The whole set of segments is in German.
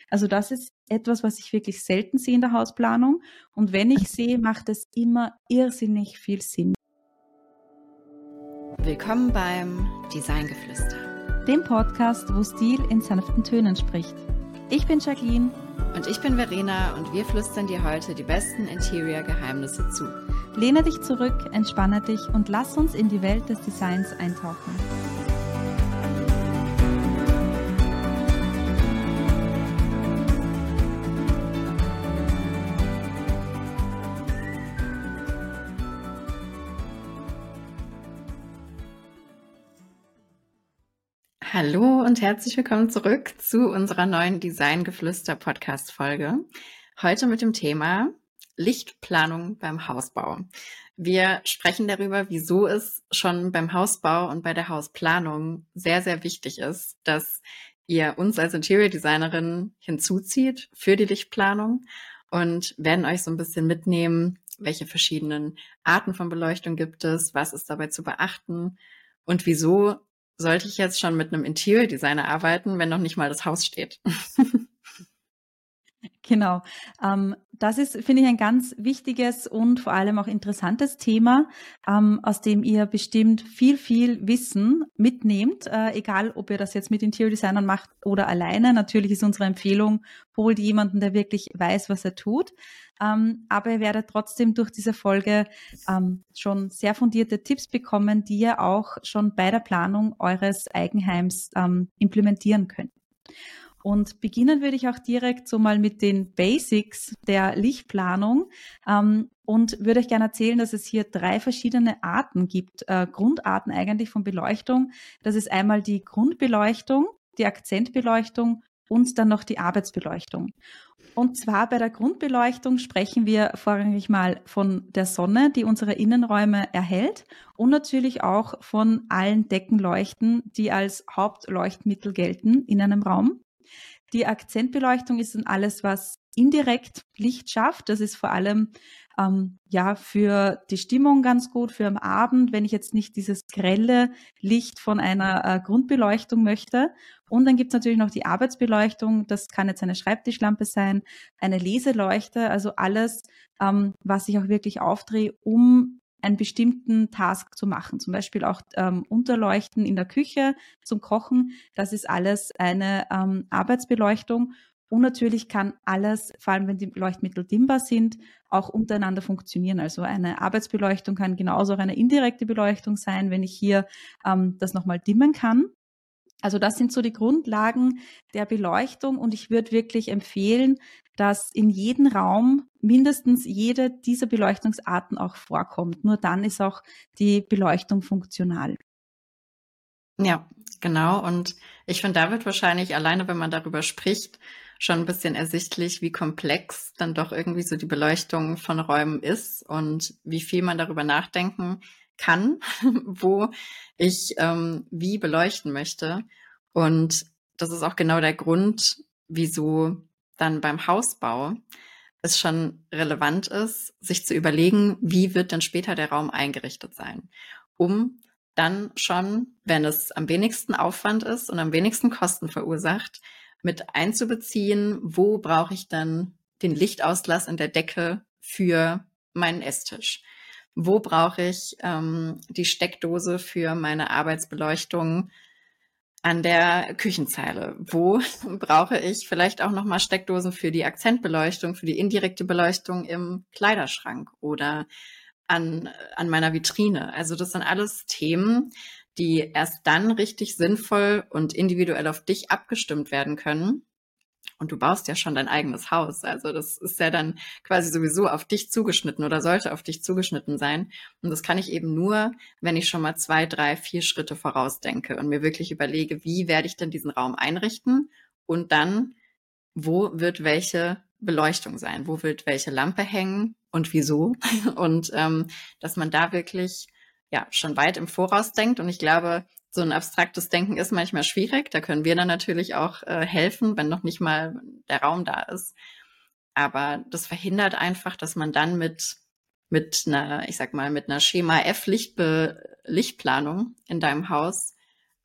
Also das ist etwas, was ich wirklich selten sehe in der Hausplanung. Und wenn ich sehe, macht es immer irrsinnig viel Sinn. Willkommen beim Designgeflüster, Dem Podcast, wo Stil in sanften Tönen spricht. Ich bin Jacqueline. Und ich bin Verena und wir flüstern dir heute die besten Interior-Geheimnisse zu. Lehne dich zurück, entspanne dich und lass uns in die Welt des Designs eintauchen. Hallo und herzlich willkommen zurück zu unserer neuen Designgeflüster-Podcast-Folge. Heute mit dem Thema Lichtplanung beim Hausbau. Wir sprechen darüber, wieso es schon beim Hausbau und bei der Hausplanung sehr, sehr wichtig ist, dass ihr uns als Interior Designerin hinzuzieht für die Lichtplanung und werden euch so ein bisschen mitnehmen, welche verschiedenen Arten von Beleuchtung gibt es, was ist dabei zu beachten und wieso sollte ich jetzt schon mit einem Interior Designer arbeiten, wenn noch nicht mal das Haus steht? Genau. Das ist, finde ich, ein ganz wichtiges und vor allem auch interessantes Thema, aus dem ihr bestimmt viel Wissen mitnehmt, egal ob ihr das jetzt mit Interior Designern macht oder alleine. Natürlich ist unsere Empfehlung, holt jemanden, der wirklich weiß, was er tut. Aber ihr werdet trotzdem durch diese Folge schon sehr fundierte Tipps bekommen, die ihr auch schon bei der Planung eures Eigenheims implementieren könnt. Und beginnen würde ich auch direkt so mal mit den Basics der Lichtplanung und würde euch gerne erzählen, dass es hier 3 verschiedene Arten gibt, Grundarten eigentlich von Beleuchtung. Das ist einmal die Grundbeleuchtung, die Akzentbeleuchtung und dann noch die Arbeitsbeleuchtung. Und zwar bei der Grundbeleuchtung sprechen wir vorrangig mal von der Sonne, die unsere Innenräume erhält und natürlich auch von allen Deckenleuchten, die als Hauptleuchtmittel gelten in einem Raum. Die Akzentbeleuchtung ist dann alles, was indirekt Licht schafft. Das ist vor allem für die Stimmung ganz gut, für am Abend, wenn ich jetzt nicht dieses grelle Licht von einer Grundbeleuchtung möchte. Und dann gibt es natürlich noch die Arbeitsbeleuchtung. Das kann jetzt eine Schreibtischlampe sein, eine Leseleuchte, also alles, was ich auch wirklich aufdrehe, um einen bestimmten Task zu machen. Zum Beispiel auch Unterleuchten in der Küche zum Kochen. Das ist alles eine Arbeitsbeleuchtung. Und natürlich kann alles, vor allem wenn die Leuchtmittel dimmbar sind, auch untereinander funktionieren. Also eine Arbeitsbeleuchtung kann genauso auch eine indirekte Beleuchtung sein, wenn ich hier das nochmal dimmen kann. Also das sind so die Grundlagen der Beleuchtung und ich würde wirklich empfehlen, dass in jedem Raum mindestens jede dieser Beleuchtungsarten auch vorkommt. Nur dann ist auch die Beleuchtung funktional. Ja, genau. Und ich finde, da wird wahrscheinlich alleine, wenn man darüber spricht, schon ein bisschen ersichtlich, wie komplex dann doch irgendwie so die Beleuchtung von Räumen ist und wie viel man darüber nachdenken kann, wo ich wie beleuchten möchte. Und das ist auch genau der Grund, wieso dann beim Hausbau es schon relevant ist, sich zu überlegen, wie wird denn später der Raum eingerichtet sein, um dann schon, wenn es am wenigsten Aufwand ist und am wenigsten Kosten verursacht, mit einzubeziehen, wo brauche ich dann den Lichtauslass in der Decke für meinen Esstisch? Wo brauche ich die Steckdose für meine Arbeitsbeleuchtung an der Küchenzeile? Wo brauche ich vielleicht auch nochmal Steckdosen für die Akzentbeleuchtung, für die indirekte Beleuchtung im Kleiderschrank oder an meiner Vitrine? Also das sind alles Themen, die erst dann richtig sinnvoll und individuell auf dich abgestimmt werden können. Und du baust ja schon dein eigenes Haus. Also das ist ja dann quasi sowieso auf dich zugeschnitten oder sollte auf dich zugeschnitten sein. Und das kann ich eben nur, wenn ich schon mal 2, 3, 4 Schritte vorausdenke und mir wirklich überlege, wie werde ich denn diesen Raum einrichten? Und dann, wo wird welche Beleuchtung sein? Wo wird welche Lampe hängen? Und wieso? Und dass man da wirklich schon weit im Voraus denkt. Und ich glaube, so ein abstraktes Denken ist manchmal schwierig. Da können wir dann natürlich auch helfen, wenn noch nicht mal der Raum da ist. Aber das verhindert einfach, dass man dann mit einer, ich sag mal, mit einer Schema F Lichtplanung in deinem Haus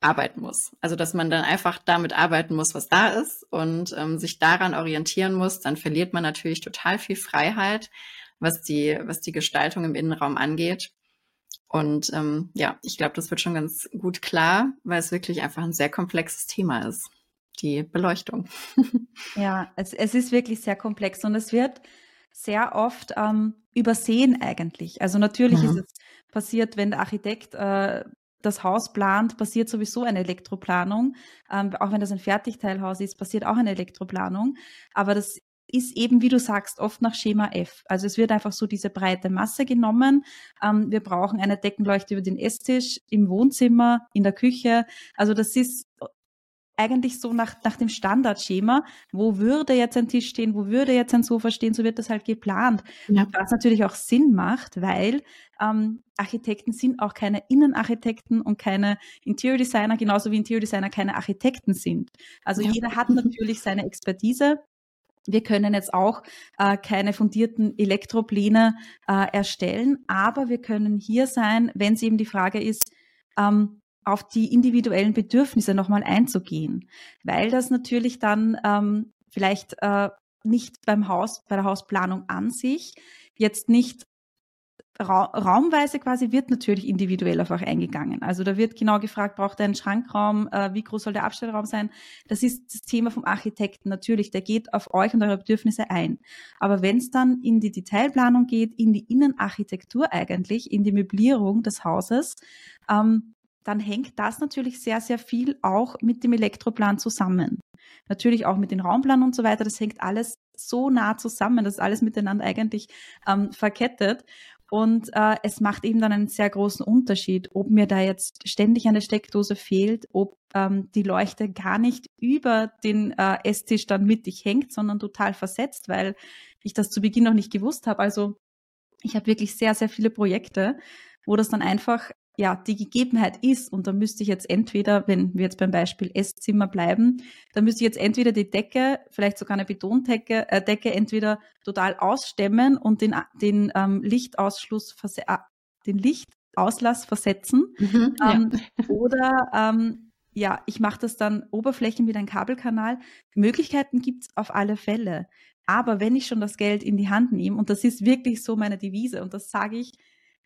arbeiten muss. Also dass man dann einfach damit arbeiten muss, was da ist und sich daran orientieren muss, dann verliert man natürlich total viel Freiheit, was die Gestaltung im Innenraum angeht. Und ja, ich glaube, das wird schon ganz gut klar, weil es wirklich einfach ein sehr komplexes Thema ist, die Beleuchtung. Ja, es ist wirklich sehr komplex und es wird sehr oft übersehen eigentlich. Also natürlich ist Mhm. es passiert, wenn der Architekt das Haus plant, passiert sowieso eine Elektroplanung. Auch wenn das ein Fertigteilhaus ist, passiert auch eine Elektroplanung. Aber das ist eben, wie du sagst, oft nach Schema F. Also es wird einfach so diese breite Masse genommen. Wir brauchen eine Deckenleuchte über den Esstisch, im Wohnzimmer, in der Küche. Also das ist eigentlich so nach dem Standardschema, wo würde jetzt ein Tisch stehen, wo würde jetzt ein Sofa stehen, so wird das halt geplant. Ja. Was natürlich auch Sinn macht, weil Architekten sind auch keine Innenarchitekten und keine Interior Designer, genauso wie Interior Designer keine Architekten sind. Also Ja. jeder hat natürlich seine Expertise. Wir können jetzt auch keine fundierten Elektropläne erstellen, aber wir können hier sein, wenn es eben die Frage ist, auf die individuellen Bedürfnisse nochmal einzugehen, weil das natürlich dann vielleicht nicht bei der Hausplanung an sich jetzt nicht raumweise quasi wird natürlich individuell auf euch eingegangen. Also da wird genau gefragt, braucht er einen Schrankraum, wie groß soll der Abstellraum sein? Das ist das Thema vom Architekten natürlich, der geht auf euch und eure Bedürfnisse ein. Aber wenn es dann in die Detailplanung geht, in die Innenarchitektur eigentlich, in die Möblierung des Hauses, dann hängt das natürlich sehr, sehr viel auch mit dem Elektroplan zusammen. Natürlich auch mit den Raumplanen und so weiter, das hängt alles so nah zusammen, das ist alles miteinander eigentlich verkettet. Und es macht eben dann einen sehr großen Unterschied, ob mir da jetzt ständig eine Steckdose fehlt, ob die Leuchte gar nicht über den Esstisch dann mittig hängt, sondern total versetzt, weil ich das zu Beginn noch nicht gewusst habe. Also ich habe wirklich sehr, sehr viele Projekte, wo das dann einfach ja die Gegebenheit ist. Und da müsste ich jetzt entweder, wenn wir jetzt beim Beispiel Esszimmer bleiben, dann müsste ich jetzt entweder die Decke, vielleicht sogar eine Betondecke, Decke entweder total ausstemmen und den Lichtausschluss, den Lichtauslass versetzen. Mhm, ja. Oder ja, ich mache das dann Oberflächen mit einem Kabelkanal. Möglichkeiten gibt's auf alle Fälle. Aber wenn ich schon das Geld in die Hand nehme, und das ist wirklich so meine Devise, und das sage ich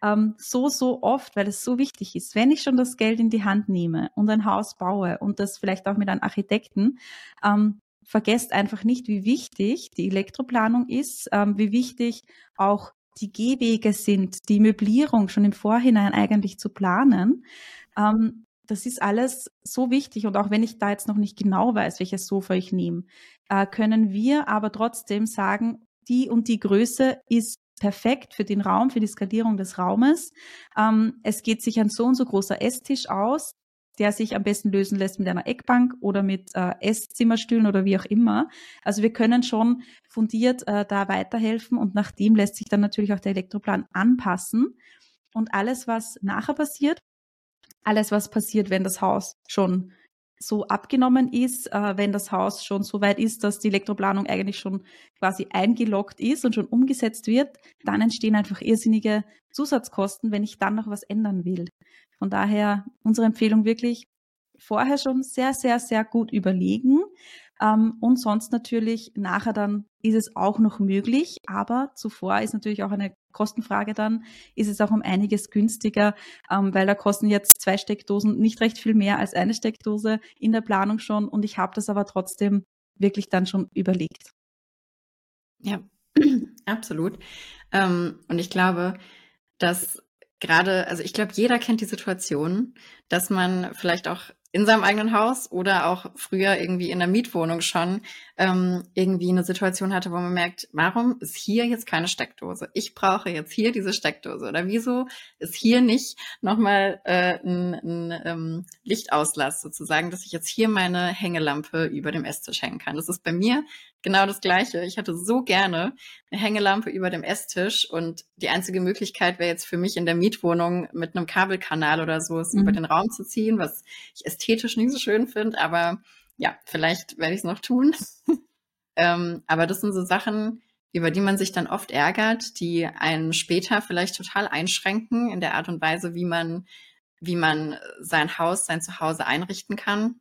so oft, weil es so wichtig ist, wenn ich schon das Geld in die Hand nehme und ein Haus baue und das vielleicht auch mit einem Architekten, vergesst einfach nicht, wie wichtig die Elektroplanung ist, wie wichtig auch die Gehwege sind, die Möblierung schon im Vorhinein eigentlich zu planen. Das ist alles so wichtig und auch wenn ich da jetzt noch nicht genau weiß, welches Sofa ich nehme, können wir aber trotzdem sagen, die und die Größe ist perfekt für den Raum, für die Skalierung des Raumes. Es geht sich ein so und so großer Esstisch aus, der sich am besten lösen lässt mit einer Eckbank oder mit Esszimmerstühlen oder wie auch immer. Also wir können schon fundiert da weiterhelfen und nach dem lässt sich dann natürlich auch der Elektroplan anpassen. Und alles, was nachher passiert, alles, was passiert, wenn das Haus schon so abgenommen ist, wenn das Haus schon so weit ist, dass die Elektroplanung eigentlich schon quasi eingeloggt ist und schon umgesetzt wird, dann entstehen einfach irrsinnige Zusatzkosten, wenn ich dann noch was ändern will. Von daher unsere Empfehlung wirklich vorher schon sehr, sehr, sehr gut überlegen. Und sonst natürlich nachher dann ist es auch noch möglich, aber zuvor ist natürlich auch eine Kostenfrage dann, ist es auch um einiges günstiger, weil da kosten jetzt 2 Steckdosen nicht recht viel mehr als eine Steckdose in der Planung schon und ich habe das aber trotzdem wirklich dann schon überlegt. Ja, absolut. Und ich glaube, dass also ich glaube, jeder kennt die Situation, dass man vielleicht auch in seinem eigenen Haus oder auch früher irgendwie in der Mietwohnung schon irgendwie eine Situation hatte, wo man merkt, warum ist hier jetzt keine Steckdose? Ich brauche jetzt hier diese Steckdose. Oder wieso ist hier nicht nochmal ein Lichtauslass sozusagen, dass ich jetzt hier meine Hängelampe über dem Esstisch hängen kann. Das ist bei mir genau das Gleiche. Ich hätte so gerne eine Hängelampe über dem Esstisch und die einzige Möglichkeit wäre jetzt für mich in der Mietwohnung mit einem Kabelkanal oder so es über den Raum zu ziehen, was ich ästhetisch nicht so schön finde, aber ja, vielleicht werde ich es noch tun. Aber das sind so Sachen, über die man sich dann oft ärgert, die einen später vielleicht total einschränken in der Art und Weise, wie man wie man sein Haus, sein Zuhause einrichten kann.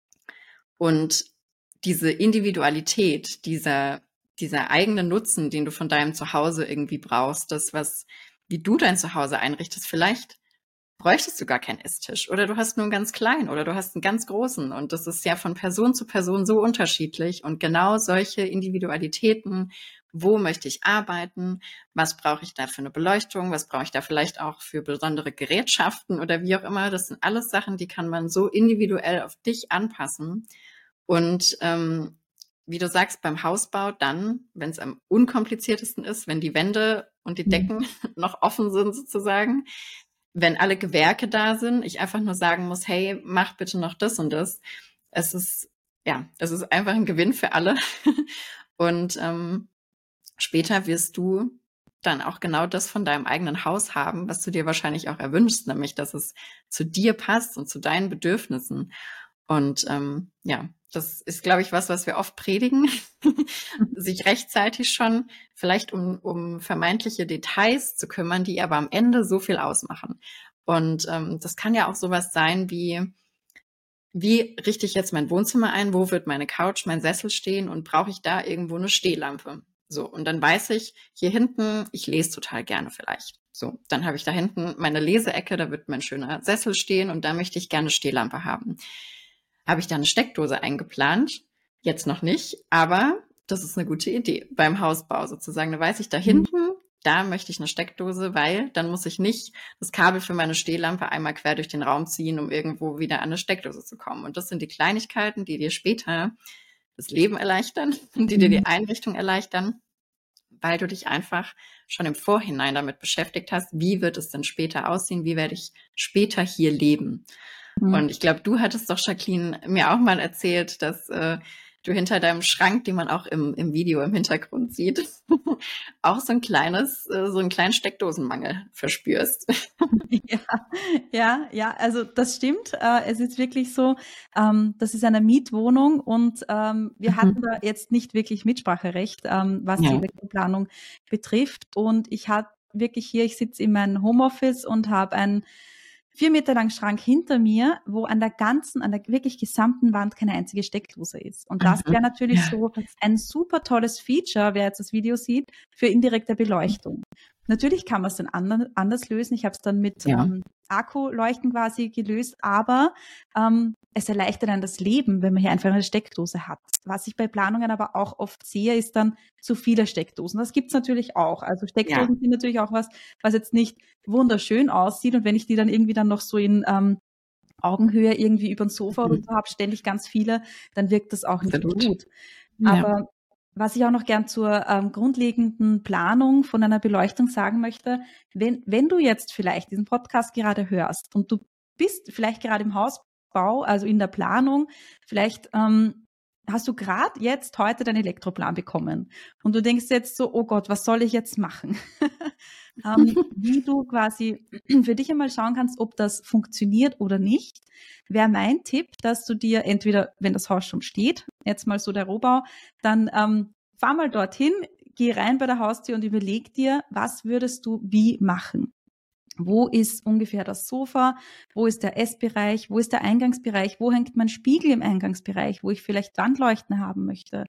Und diese Individualität, dieser eigene Nutzen, den du von deinem Zuhause irgendwie brauchst, wie du dein Zuhause einrichtest, vielleicht bräuchtest du gar keinen Esstisch oder du hast nur einen ganz kleinen oder du hast einen ganz großen und das ist ja von Person zu Person so unterschiedlich und genau solche Individualitäten, wo möchte ich arbeiten, was brauche ich da für eine Beleuchtung, was brauche ich da vielleicht auch für besondere Gerätschaften oder wie auch immer, das sind alles Sachen, die kann man so individuell auf dich anpassen und wie du sagst, beim Hausbau dann, wenn es am unkompliziertesten ist, wenn die Wände und die Decken noch offen sind sozusagen, wenn alle Gewerke da sind, ich einfach nur sagen muss, hey, mach bitte noch das und das. Es ist einfach ein Gewinn für alle. Und später wirst du dann auch genau das von deinem eigenen Haus haben, was du dir wahrscheinlich auch erwünschst, nämlich, dass es zu dir passt und zu deinen Bedürfnissen. Und das ist, glaube ich, was wir oft predigen, sich rechtzeitig schon vielleicht um vermeintliche Details zu kümmern, die aber am Ende so viel ausmachen. Und das kann ja auch sowas sein wie richte ich jetzt mein Wohnzimmer ein, wo wird meine Couch, mein Sessel stehen und brauche ich da irgendwo eine Stehlampe? So, und dann weiß ich, hier hinten, ich lese total gerne vielleicht. So, dann habe ich da hinten meine Leseecke, da wird mein schöner Sessel stehen und da möchte ich gerne Stehlampe haben. Habe ich da eine Steckdose eingeplant? Jetzt noch nicht, aber das ist eine gute Idee beim Hausbau sozusagen. Da weiß ich da hinten, da möchte ich eine Steckdose, weil dann muss ich nicht das Kabel für meine Stehlampe einmal quer durch den Raum ziehen, um irgendwo wieder an eine Steckdose zu kommen. Und das sind die Kleinigkeiten, die dir später das Leben erleichtern, die dir die Einrichtung erleichtern, weil du dich einfach schon im Vorhinein damit beschäftigt hast, wie wird es denn später aussehen, wie werde ich später hier leben. Und ich glaube, du hattest doch, Jacqueline, mir auch mal erzählt, dass du hinter deinem Schrank, den man auch im Video im Hintergrund sieht, auch so einen kleinen Steckdosenmangel verspürst. Ja, also das stimmt. Es ist wirklich so, das ist eine Mietwohnung und wir hatten da jetzt nicht wirklich Mitspracherecht, was die Elektroplanung betrifft. Und ich sitze in meinem Homeoffice und habe einen 4 Meter langen Schrank hinter mir, wo an der wirklich gesamten Wand keine einzige Steckdose ist. Und das wäre natürlich so ein super tolles Feature, wer jetzt das Video sieht, für indirekte Beleuchtung. Natürlich kann man es dann anders lösen. Ich habe es dann mit Akkuleuchten quasi gelöst, aber es erleichtert dann das Leben, wenn man hier einfach eine Steckdose hat. Was ich bei Planungen aber auch oft sehe, ist dann zu viele Steckdosen. Das gibt's natürlich auch. Also Steckdosen sind natürlich auch was jetzt nicht wunderschön aussieht. Und wenn ich die dann irgendwie dann noch so in Augenhöhe irgendwie über den Sofa oder so habe, ständig ganz viele, dann wirkt das auch nicht gut. Aber was ich auch noch gern zur grundlegenden Planung von einer Beleuchtung sagen möchte, wenn du jetzt vielleicht diesen Podcast gerade hörst und du bist vielleicht gerade im Hausbau, also in der Planung, vielleicht hast du gerade jetzt heute deinen Elektroplan bekommen und du denkst jetzt so, oh Gott, was soll ich jetzt machen? Wie du quasi für dich einmal schauen kannst, ob das funktioniert oder nicht, wäre mein Tipp, dass du dir entweder, wenn das Haus schon steht, jetzt mal so der Rohbau, dann fahr mal dorthin, geh rein bei der Haustür und überleg dir, was würdest du wie machen? Wo ist ungefähr das Sofa? Wo ist der Essbereich? Wo ist der Eingangsbereich? Wo hängt mein Spiegel im Eingangsbereich, wo ich vielleicht Wandleuchten haben möchte?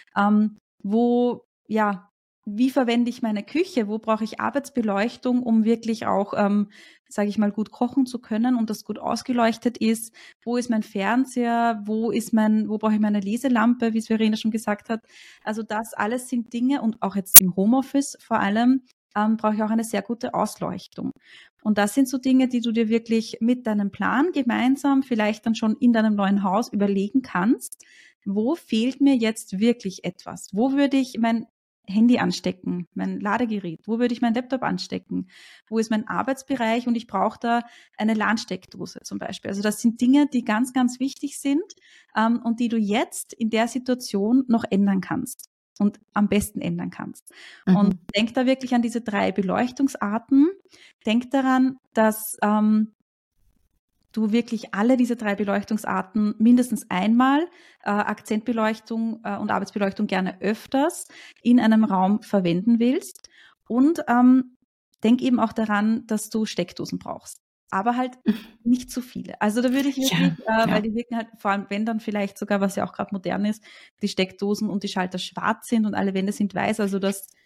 Wie verwende ich meine Küche? Wo brauche ich Arbeitsbeleuchtung, um wirklich auch, sage ich mal, gut kochen zu können und das gut ausgeleuchtet ist? Wo ist mein Fernseher? Wo brauche ich meine Leselampe, wie es Verena schon gesagt hat? Also das alles sind Dinge und auch jetzt im Homeoffice vor allem, brauche ich auch eine sehr gute Ausleuchtung. Und das sind so Dinge, die du dir wirklich mit deinem Plan gemeinsam vielleicht dann schon in deinem neuen Haus überlegen kannst. Wo fehlt mir jetzt wirklich etwas? Wo würde ich mein Handy anstecken, mein Ladegerät? Wo würde ich meinen Laptop anstecken? Wo ist mein Arbeitsbereich? Und ich brauche da eine LAN-Steckdose zum Beispiel. Also das sind Dinge, die ganz, ganz wichtig sind und die du jetzt in der Situation noch ändern kannst. Und am besten ändern kannst. Und denk da wirklich an diese 3 Beleuchtungsarten. Denk daran, dass du wirklich alle diese 3 Beleuchtungsarten mindestens einmal, Akzentbeleuchtung und Arbeitsbeleuchtung gerne öfters in einem Raum verwenden willst. Und denk eben auch daran, dass du Steckdosen brauchst. aber halt nicht zu viele. Also da würde ich wirklich, weil die wirken halt, vor allem wenn dann vielleicht sogar, was ja auch gerade modern ist, die Steckdosen und die Schalter schwarz sind und alle Wände sind weiß, also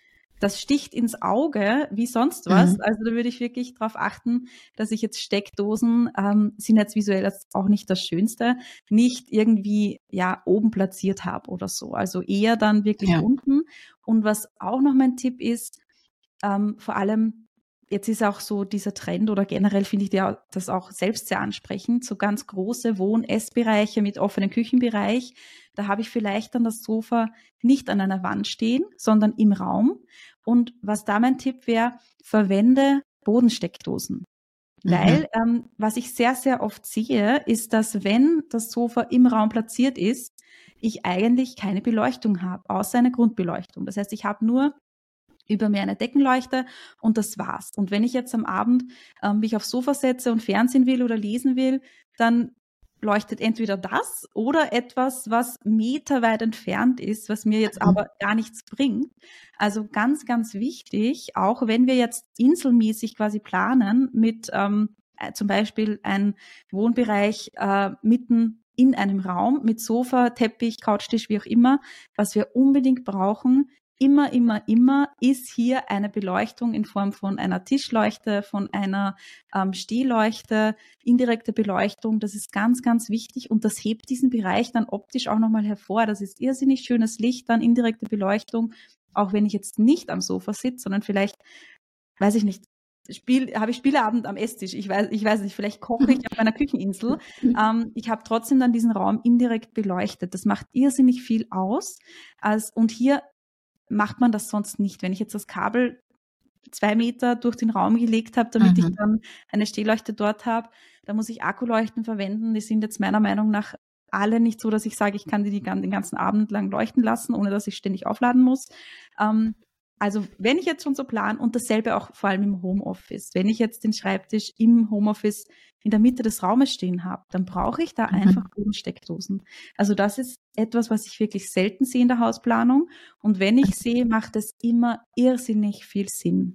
das sticht ins Auge wie sonst was. Also da würde ich wirklich darauf achten, dass ich jetzt Steckdosen, sind jetzt visuell jetzt auch nicht das Schönste, nicht irgendwie oben platziert habe oder so. Also eher dann wirklich unten. Und was auch noch mein Tipp ist, vor allem, jetzt ist auch so dieser Trend oder generell finde ich das auch selbst sehr ansprechend, so ganz große Wohn-Essbereiche mit offenem Küchenbereich. Da habe ich vielleicht dann das Sofa nicht an einer Wand stehen, sondern im Raum. Und was da mein Tipp wäre, verwende Bodensteckdosen. Weil was ich sehr, sehr oft sehe, ist, dass wenn das Sofa im Raum platziert ist, ich eigentlich keine Beleuchtung habe, außer eine Grundbeleuchtung. Das heißt, ich habe nur über mir eine Deckenleuchte und das war's. Und wenn ich jetzt am Abend mich aufs Sofa setze und Fernsehen will oder lesen will, dann leuchtet entweder das oder etwas, was meterweit entfernt ist, was mir jetzt aber gar nichts bringt. Also ganz, ganz wichtig, auch wenn wir jetzt inselmäßig quasi planen mit zum Beispiel ein Wohnbereich mitten in einem Raum mit Sofa, Teppich, Couchtisch, wie auch immer, was wir unbedingt brauchen, immer ist hier eine Beleuchtung in Form von einer Tischleuchte, von einer Stehleuchte, indirekte Beleuchtung. Das ist ganz, ganz wichtig und das hebt diesen Bereich dann optisch auch nochmal hervor. Das ist irrsinnig schönes Licht, dann indirekte Beleuchtung, auch wenn ich jetzt nicht am Sofa sitze, sondern vielleicht, weiß ich nicht, habe ich Spieleabend am Esstisch. Ich weiß nicht, vielleicht koche ich auf meiner Kücheninsel. Ich habe trotzdem dann diesen Raum indirekt beleuchtet. Das macht irrsinnig viel aus. Und hier macht man das sonst nicht. Wenn ich jetzt das Kabel 2 Meter durch den Raum gelegt habe, damit ich dann eine Stehleuchte dort habe, da muss ich Akkuleuchten verwenden. Die sind jetzt meiner Meinung nach alle nicht so, dass ich sage, ich kann die den ganzen Abend lang leuchten lassen, ohne dass ich ständig aufladen muss. Also wenn ich jetzt schon so plan und dasselbe auch vor allem im Homeoffice, wenn ich jetzt den Schreibtisch im Homeoffice in der Mitte des Raumes stehen habe, dann brauche ich da einfach Bodensteckdosen. Also das ist etwas, was ich wirklich selten sehe in der Hausplanung und wenn ich sehe, macht es immer irrsinnig viel Sinn.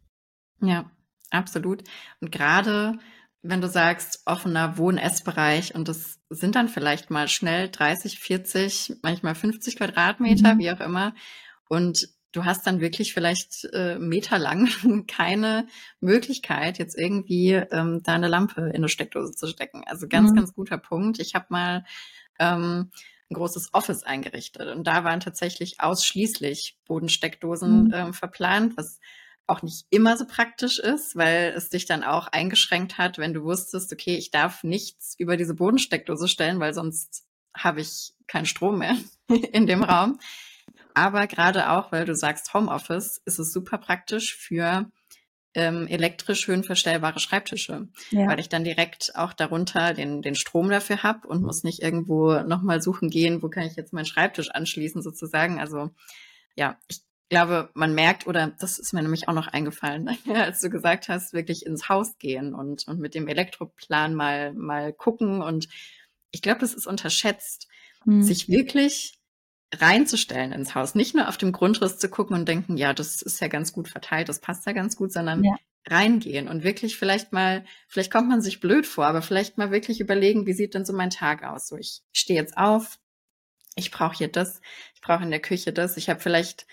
Ja, absolut. Und gerade wenn du sagst, offener Wohn-Essbereich und das sind dann vielleicht mal schnell 30, 40, manchmal 50 Quadratmeter, wie auch immer. Und du hast dann wirklich vielleicht meterlang keine Möglichkeit, jetzt irgendwie da eine Lampe in eine Steckdose zu stecken. Also ganz, ganz guter Punkt. Ich habe mal ein großes Office eingerichtet und da waren tatsächlich ausschließlich Bodensteckdosen verplant, was auch nicht immer so praktisch ist, weil es dich dann auch eingeschränkt hat, wenn du wusstest, okay, ich darf nichts über diese Bodensteckdose stellen, weil sonst habe ich keinen Strom mehr in dem Raum. Aber gerade auch, weil du sagst Homeoffice, ist es super praktisch für elektrisch höhenverstellbare Schreibtische, weil ich dann direkt auch darunter den Strom dafür habe und muss nicht irgendwo nochmal suchen gehen, wo kann ich jetzt meinen Schreibtisch anschließen sozusagen. Also ja, ich glaube, man merkt, oder das ist mir nämlich auch noch eingefallen, als du gesagt hast, wirklich ins Haus gehen und mit dem Elektroplan mal gucken. Und ich glaube, das ist unterschätzt, sich wirklich reinzustellen ins Haus. Nicht nur auf dem Grundriss zu gucken und denken, ja, das ist ja ganz gut verteilt, das passt ja ganz gut, sondern reingehen und wirklich vielleicht kommt man sich blöd vor, aber vielleicht mal wirklich überlegen, wie sieht denn so mein Tag aus? So, ich stehe jetzt auf, ich brauche hier das, ich brauche in der Küche das, ich habe vielleicht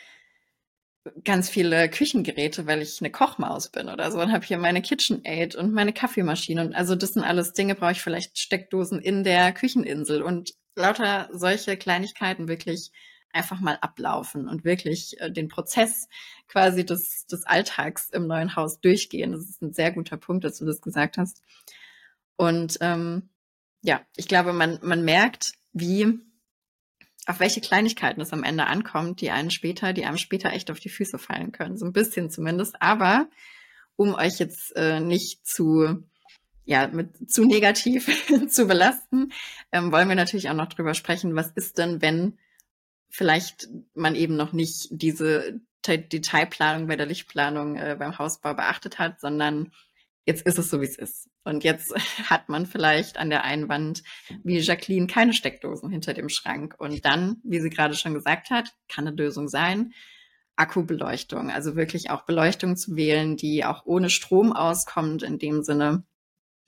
ganz viele Küchengeräte, weil ich eine Kochmaus bin oder so und habe hier meine KitchenAid und meine Kaffeemaschine und also das sind alles Dinge, brauche ich vielleicht Steckdosen in der Kücheninsel und lauter solche Kleinigkeiten wirklich einfach mal ablaufen und wirklich den Prozess quasi des Alltags im neuen Haus durchgehen. Das ist ein sehr guter Punkt, dass du das gesagt hast. Und ich glaube, man merkt, auf welche Kleinigkeiten es am Ende ankommt, die einem später echt auf die Füße fallen können. So ein bisschen zumindest. Aber um euch jetzt nicht zu negativ zu belasten, wollen wir natürlich auch noch drüber sprechen, was ist denn, wenn vielleicht man eben noch nicht diese Detailplanung bei der Lichtplanung beim Hausbau beachtet hat, sondern jetzt ist es so, wie es ist. Und jetzt hat man vielleicht an der einen Wand, wie Jacqueline, keine Steckdosen hinter dem Schrank. Und dann, wie sie gerade schon gesagt hat, kann eine Lösung sein, Akkubeleuchtung. Also wirklich auch Beleuchtung zu wählen, die auch ohne Strom auskommt, in dem Sinne,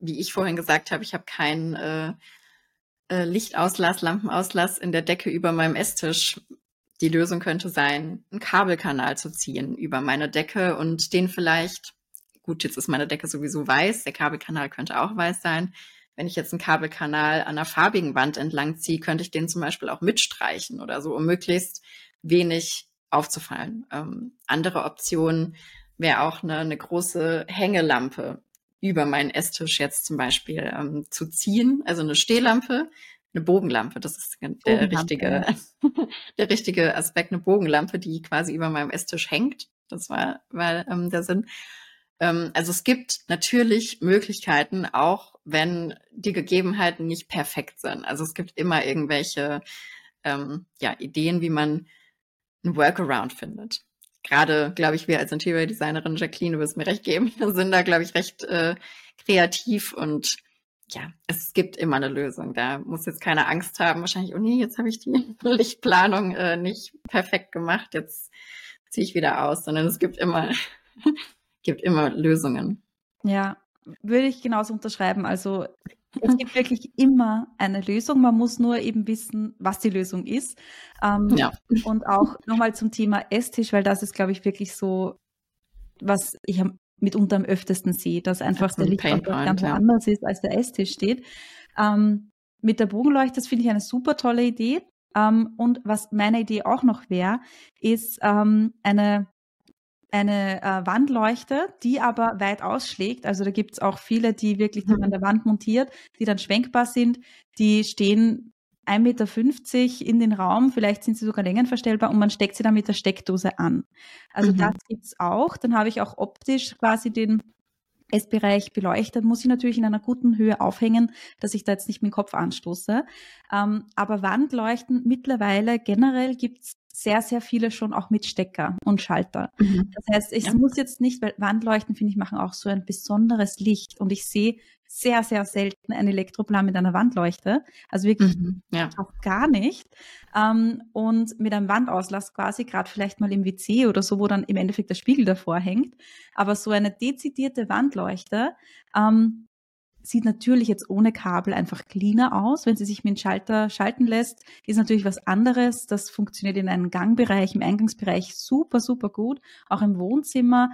wie ich vorhin gesagt habe, ich habe keinen Lichtauslass, Lampenauslass in der Decke über meinem Esstisch. Die Lösung könnte sein, einen Kabelkanal zu ziehen über meine Decke und den vielleicht, gut, jetzt ist meine Decke sowieso weiß, der Kabelkanal könnte auch weiß sein. Wenn ich jetzt einen Kabelkanal an einer farbigen Wand entlang ziehe, könnte ich den zum Beispiel auch mitstreichen oder so, um möglichst wenig aufzufallen. Andere Option wäre auch eine große Hängelampe über meinen Esstisch jetzt zum Beispiel zu ziehen, also eine Stehlampe, eine Bogenlampe, das ist der richtige Aspekt, eine Bogenlampe, die quasi über meinem Esstisch hängt. Das war der Sinn. Also es gibt natürlich Möglichkeiten, auch wenn die Gegebenheiten nicht perfekt sind. Also es gibt immer irgendwelche Ideen, wie man einen Workaround findet. Gerade, glaube ich, wir als Interior-Designerin, Jacqueline, du wirst mir recht geben, sind da, glaube ich, recht kreativ und ja, es gibt immer eine Lösung. Da muss jetzt keine Angst haben, wahrscheinlich, oh nee, jetzt habe ich die Lichtplanung nicht perfekt gemacht, jetzt ziehe ich wieder aus, sondern es gibt immer Lösungen. Ja, würde ich genauso unterschreiben. Also es gibt wirklich immer eine Lösung. Man muss nur eben wissen, was die Lösung ist. Ja. Und auch nochmal zum Thema Esstisch, weil das ist, glaube ich, wirklich so, was ich mitunter am öftesten sehe, dass einfach der Lichtausgleich ganz woanders ist, als der Esstisch steht. Mit der Bogenleuchte, das finde ich eine super tolle Idee. Und was meine Idee auch noch wäre, ist eine Wandleuchte, die aber weit ausschlägt. Also da gibt es auch viele, die wirklich an der Wand montiert, die dann schwenkbar sind. Die stehen 1,50 Meter in den Raum, vielleicht sind sie sogar längenverstellbar und man steckt sie dann mit der Steckdose an. Also das gibt's auch. Dann habe ich auch optisch quasi den Essbereich beleuchtet, muss ich natürlich in einer guten Höhe aufhängen, dass ich da jetzt nicht mit dem Kopf anstoße. Aber Wandleuchten mittlerweile generell gibt's sehr, sehr viele schon auch mit Stecker und Schalter. Das heißt, ich muss jetzt nicht, weil Wandleuchten, finde ich, machen auch so ein besonderes Licht und ich sehe sehr, sehr selten ein Elektroplan mit einer Wandleuchte. Also wirklich fast gar nicht. Und mit einem Wandauslass quasi, gerade vielleicht mal im WC oder so, wo dann im Endeffekt der Spiegel davor hängt. Aber so eine dezidierte Wandleuchte sieht natürlich jetzt ohne Kabel einfach cleaner aus. Wenn sie sich mit dem Schalter schalten lässt, ist natürlich was anderes. Das funktioniert in einem Gangbereich, im Eingangsbereich super, super gut. Auch im Wohnzimmer.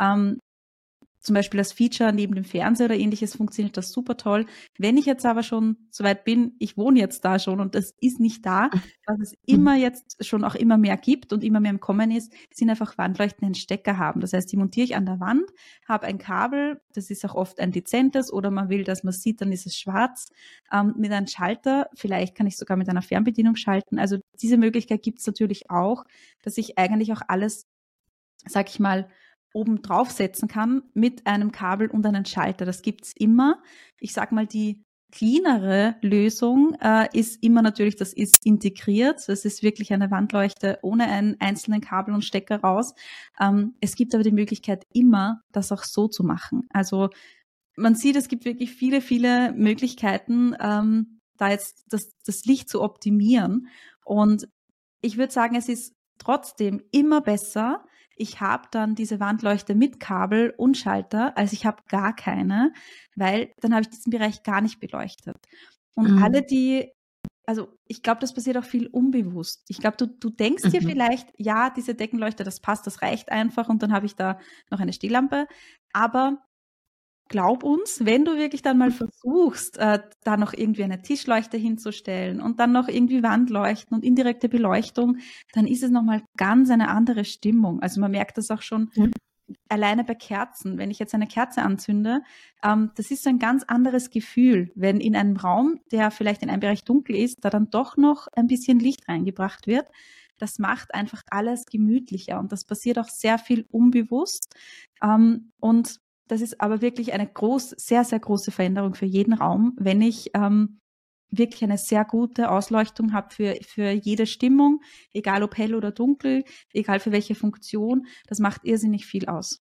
Zum Beispiel das Feature neben dem Fernseher oder ähnliches funktioniert das super toll. Wenn ich jetzt aber schon soweit bin, ich wohne jetzt da schon und das ist nicht da, was es immer jetzt schon auch immer mehr gibt und immer mehr im Kommen ist, sind einfach Wandleuchten, die einen Stecker haben. Das heißt, die montiere ich an der Wand, habe ein Kabel, das ist auch oft ein dezentes oder man will, dass man sieht, dann ist es schwarz, mit einem Schalter, vielleicht kann ich sogar mit einer Fernbedienung schalten. Also diese Möglichkeit gibt es natürlich auch, dass ich eigentlich auch alles, sag ich mal, oben draufsetzen kann mit einem Kabel und einem Schalter. Das gibt's immer. Ich sag mal, die cleanere Lösung ist immer natürlich, das ist integriert. Das ist wirklich eine Wandleuchte ohne einen einzelnen Kabel und Stecker raus. Es gibt aber die Möglichkeit immer, das auch so zu machen. Also man sieht, es gibt wirklich viele, viele Möglichkeiten, da jetzt das Licht zu optimieren. Und ich würde sagen, es ist trotzdem immer besser, ich habe dann diese Wandleuchte mit Kabel und Schalter, als ich habe gar keine, weil dann habe ich diesen Bereich gar nicht beleuchtet. Und alle, also ich glaube, das passiert auch viel unbewusst. Ich glaube, du denkst dir vielleicht, ja, diese Deckenleuchte, das passt, das reicht einfach und dann habe ich da noch eine Stehlampe. Aber glaub uns, wenn du wirklich dann mal versuchst, da noch irgendwie eine Tischleuchte hinzustellen und dann noch irgendwie Wandleuchten und indirekte Beleuchtung, dann ist es nochmal ganz eine andere Stimmung. Also man merkt das auch schon alleine bei Kerzen. Wenn ich jetzt eine Kerze anzünde, das ist so ein ganz anderes Gefühl, wenn in einem Raum, der vielleicht in einem Bereich dunkel ist, da dann doch noch ein bisschen Licht reingebracht wird. Das macht einfach alles gemütlicher und das passiert auch sehr viel unbewusst. Und das ist aber wirklich eine sehr, sehr große Veränderung für jeden Raum, wenn ich wirklich eine sehr gute Ausleuchtung habe für jede Stimmung, egal ob hell oder dunkel, egal für welche Funktion. Das macht irrsinnig viel aus.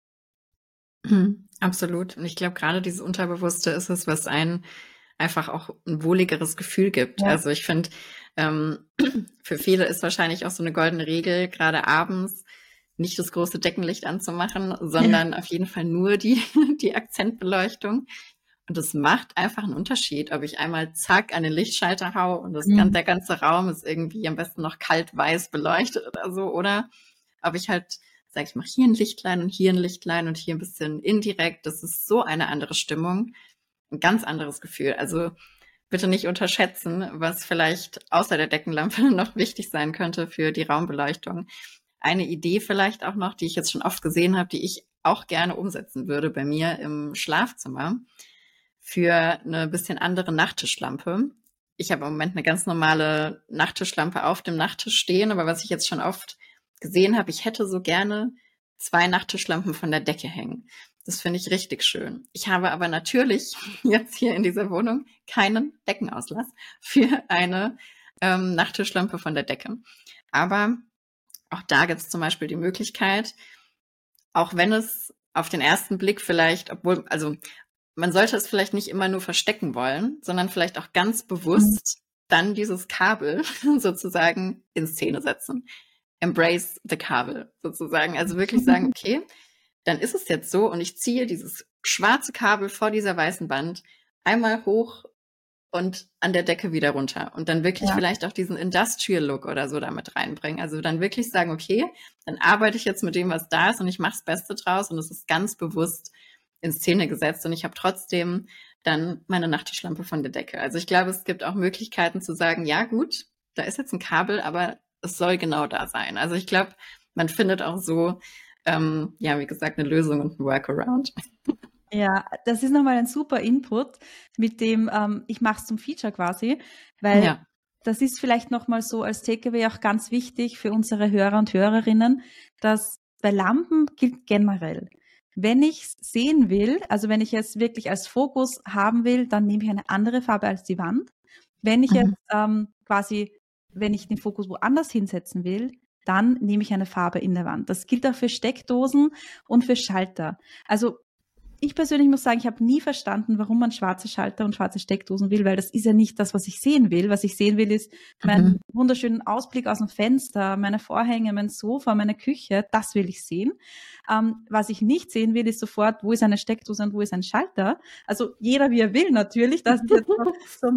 Absolut. Und ich glaube, gerade dieses Unterbewusste ist es, was einen einfach auch ein wohligeres Gefühl gibt. Ja. Also ich finde, für viele ist wahrscheinlich auch so eine goldene Regel, gerade abends, nicht das große Deckenlicht anzumachen, sondern auf jeden Fall nur die Akzentbeleuchtung. Und es macht einfach einen Unterschied, ob ich einmal zack an den Lichtschalter haue und Mhm. der ganze Raum ist irgendwie am besten noch kalt-weiß beleuchtet oder so, oder ob ich halt sage, ich mache hier ein Lichtlein und hier ein Lichtlein und hier ein bisschen indirekt. Das ist so eine andere Stimmung, ein ganz anderes Gefühl. Also bitte nicht unterschätzen, was vielleicht außer der Deckenlampe noch wichtig sein könnte für die Raumbeleuchtung. Eine Idee vielleicht auch noch, die ich jetzt schon oft gesehen habe, die ich auch gerne umsetzen würde bei mir im Schlafzimmer für eine bisschen andere Nachttischlampe. Ich habe im Moment eine ganz normale Nachttischlampe auf dem Nachttisch stehen, aber was ich jetzt schon oft gesehen habe, ich hätte so gerne 2 Nachttischlampen von der Decke hängen. Das finde ich richtig schön. Ich habe aber natürlich jetzt hier in dieser Wohnung keinen Deckenauslass für eine Nachttischlampe von der Decke. Aber auch da gibt es zum Beispiel die Möglichkeit, auch wenn es auf den ersten Blick vielleicht, also man sollte es vielleicht nicht immer nur verstecken wollen, sondern vielleicht auch ganz Mhm. bewusst dann dieses Kabel sozusagen in Szene setzen. Embrace the Kabel sozusagen. Also wirklich sagen, okay, dann ist es jetzt so und ich ziehe dieses schwarze Kabel vor dieser weißen Wand einmal hoch und an der Decke wieder runter und dann wirklich Ja. vielleicht auch diesen Industrial Look oder so damit reinbringen. Also dann wirklich sagen, okay, dann arbeite ich jetzt mit dem, was da ist und ich mache das Beste draus und es ist ganz bewusst in Szene gesetzt und ich habe trotzdem dann meine Nachttischlampe von der Decke. Also ich glaube, es gibt auch Möglichkeiten zu sagen, ja gut, da ist jetzt ein Kabel, aber es soll genau da sein. Also ich glaube, man findet auch so, ja, wie gesagt, eine Lösung und ein Workaround. Ja, das ist nochmal ein super Input mit dem, ich mache es zum Feature quasi, weil Ja. das ist vielleicht nochmal so als Takeaway auch ganz wichtig für unsere Hörer und Hörerinnen, dass bei Lampen gilt generell, wenn ich es sehen will, also wenn ich es wirklich als Fokus haben will, dann nehme ich eine andere Farbe als die Wand. Wenn ich Mhm. jetzt quasi, wenn ich den Fokus woanders hinsetzen will, dann nehme ich eine Farbe in der Wand. Das gilt auch für Steckdosen und für Schalter. Also ich persönlich muss sagen, ich habe nie verstanden, warum man schwarze Schalter und schwarze Steckdosen will, weil das ist ja nicht das, was ich sehen will. Was ich sehen will, ist meinen Mhm. wunderschönen Ausblick aus dem Fenster, meine Vorhänge, mein Sofa, meine Küche. Das will ich sehen. Was ich nicht sehen will, ist sofort, wo ist eine Steckdose und wo ist ein Schalter. Also jeder, wie er will, natürlich. Das ist jetzt so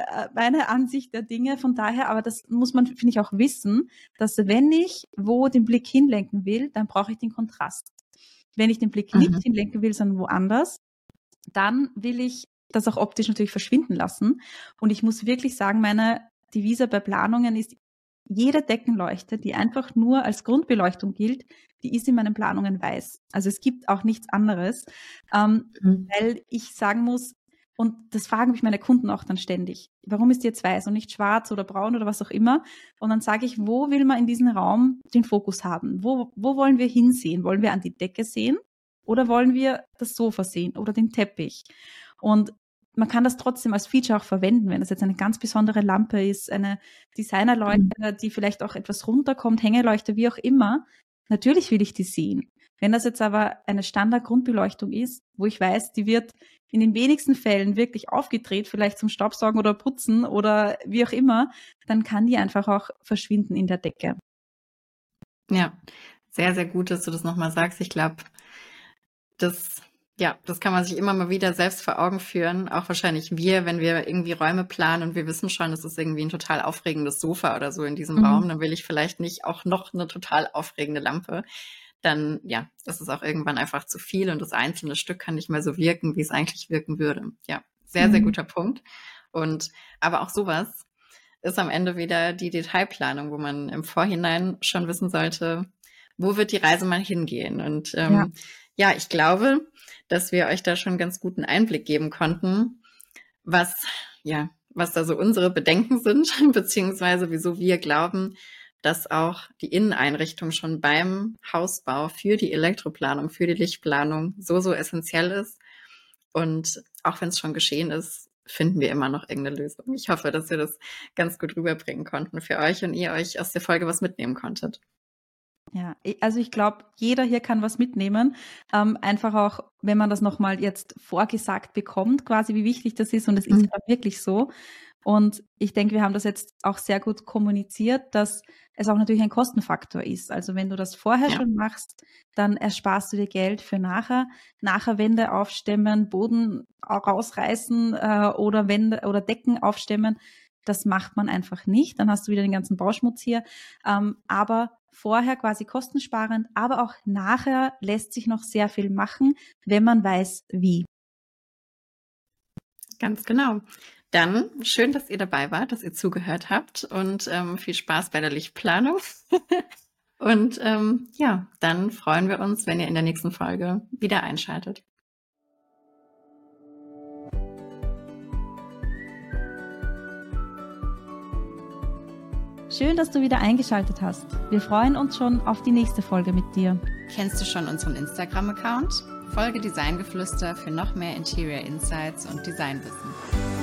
meine Ansicht der Dinge. Von daher, aber das muss man, finde ich, auch wissen, dass wenn ich wo den Blick hinlenken will, dann brauche ich den Kontrast. Wenn ich den Blick nicht Mhm. hinlenken will, sondern woanders, dann will ich das auch optisch natürlich verschwinden lassen. Und ich muss wirklich sagen, meine Devise bei Planungen ist, jede Deckenleuchte, die einfach nur als Grundbeleuchtung gilt, die ist in meinen Planungen weiß. Also es gibt auch nichts anderes, Mhm. weil ich sagen muss, und das fragen mich meine Kunden auch dann ständig, warum ist die jetzt weiß und nicht schwarz oder braun oder was auch immer? Und dann sage ich, wo will man in diesem Raum den Fokus haben? Wo wollen wir hinsehen? Wollen wir an die Decke sehen oder wollen wir das Sofa sehen oder den Teppich? Und man kann das trotzdem als Feature auch verwenden, wenn das jetzt eine ganz besondere Lampe ist, eine Designerleuchte, die vielleicht auch etwas runterkommt, Hängeleuchte, wie auch immer. Natürlich will ich die sehen. Wenn das jetzt aber eine Standard-Grundbeleuchtung ist, wo ich weiß, die wird in den wenigsten Fällen wirklich aufgedreht, vielleicht zum Staubsaugen oder Putzen oder wie auch immer, dann kann die einfach auch verschwinden in der Decke. Ja, sehr, sehr gut, dass du das nochmal sagst. Ich glaube, das, ja, das kann man sich immer mal wieder selbst vor Augen führen. Auch wahrscheinlich wir, wenn wir irgendwie Räume planen und wir wissen schon, es ist irgendwie ein total aufregendes Sofa oder so in diesem Mhm. Raum, dann will ich vielleicht nicht auch noch eine total aufregende Lampe. Dann, ja, das ist auch irgendwann einfach zu viel und das einzelne Stück kann nicht mehr so wirken, wie es eigentlich wirken würde. Ja, sehr, sehr Mhm. guter Punkt. Und aber auch sowas ist am Ende wieder die Detailplanung, wo man im Vorhinein schon wissen sollte, wo wird die Reise mal hingehen. Und Ja. ja, ich glaube, dass wir euch da schon einen ganz guten Einblick geben konnten, was, ja, was da so unsere Bedenken sind, beziehungsweise wieso wir glauben, dass auch die Inneneinrichtung schon beim Hausbau für die Elektroplanung, für die Lichtplanung so, so essentiell ist. Und auch wenn es schon geschehen ist, finden wir immer noch irgendeine Lösung. Ich hoffe, dass wir das ganz gut rüberbringen konnten für euch und ihr euch aus der Folge was mitnehmen konntet. Ja, also ich glaube, jeder hier kann was mitnehmen. Einfach auch, wenn man das nochmal jetzt vorgesagt bekommt, quasi wie wichtig das ist. Und es ist Mhm. ja wirklich so. Und ich denke, wir haben das jetzt auch sehr gut kommuniziert, dass es auch natürlich ein Kostenfaktor ist. Also wenn du das vorher schon machst, dann ersparst du dir Geld für nachher. Nachher Wände aufstemmen, Boden rausreißen oder Wände oder Decken aufstemmen. Das macht man einfach nicht. Dann hast du wieder den ganzen Bauschmutz hier. Aber vorher quasi kostensparend, aber auch nachher lässt sich noch sehr viel machen, wenn man weiß, wie. Ganz genau. Dann schön, dass ihr dabei wart, dass ihr zugehört habt und viel Spaß bei der Lichtplanung. Und dann freuen wir uns, wenn ihr in der nächsten Folge wieder einschaltet. Schön, dass du wieder eingeschaltet hast. Wir freuen uns schon auf die nächste Folge mit dir. Kennst du schon unseren Instagram-Account? Folge Designgeflüster für noch mehr Interior Insights und Designwissen.